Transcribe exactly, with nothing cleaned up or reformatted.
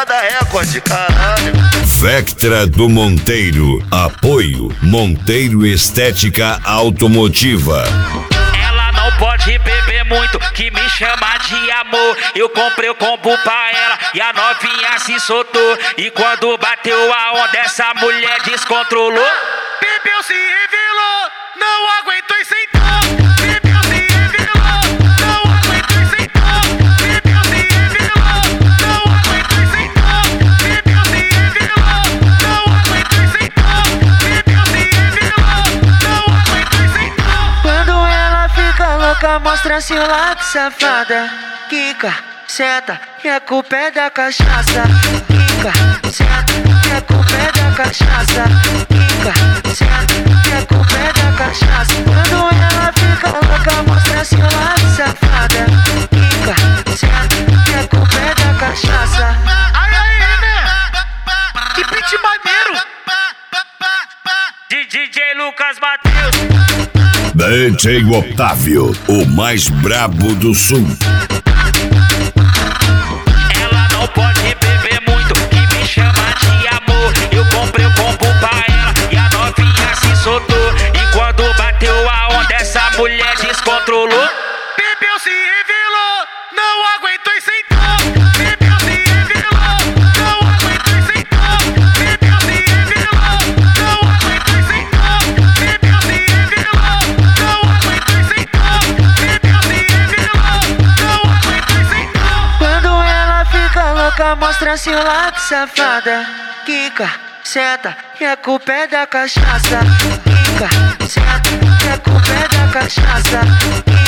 da Record, caralho. Vectra do Monteiro. Apoio Monteiro Estética Automotiva. Ela não pode beber muito, que me chama de amor. Eu comprei o combo pra ela e a novinha se soltou. E quando bateu a onda, essa mulher descontrolou. Bebeu, se revelou, não aguentou e sentou. Bebeu, se revelou, não aguentou e sentou. Bebeu, se revelou, não aguentou e sentou. Bebeu, se revelou, não aguentou e sentou. Bebeu, se revelou, não aguentou e sentou. Quando ela fica louca, mostra seu lado, safada. Quica, senta, e a culpa é da cachaça. Quica, senta, e a culpa é da cachaça. Quica, senta, e a culpa é da cachaça. Quando ela fica louca, mostra seu lado, safada. Quica, senta, e a culpa é da cachaça. Ai, ai, né? Que beat maneiro. D J Lucas Matheus. D J Otávio, o mais brabo do sul. Ela não pode beber muito, que me chama de amor. Eu comprei o combo pra ela e a novinha se soltou. E quando bateu a onda, essa mulher descontrolou. Bebeu, se revelou, não aguentou e sentou. Bebeu, se revelou, não aguentou e sentou. Bebeu, se revelou, não aguentou e sentou. Bebeu, se revelou, não aguentou e sentou. Bebeu, se revelou, não aguentou e sentou. Quando ela fica louca, mostra seu lado, safada. Quica, senta, e a culpa é da cachaça. Quica, senta, e a culpa é da cachaça.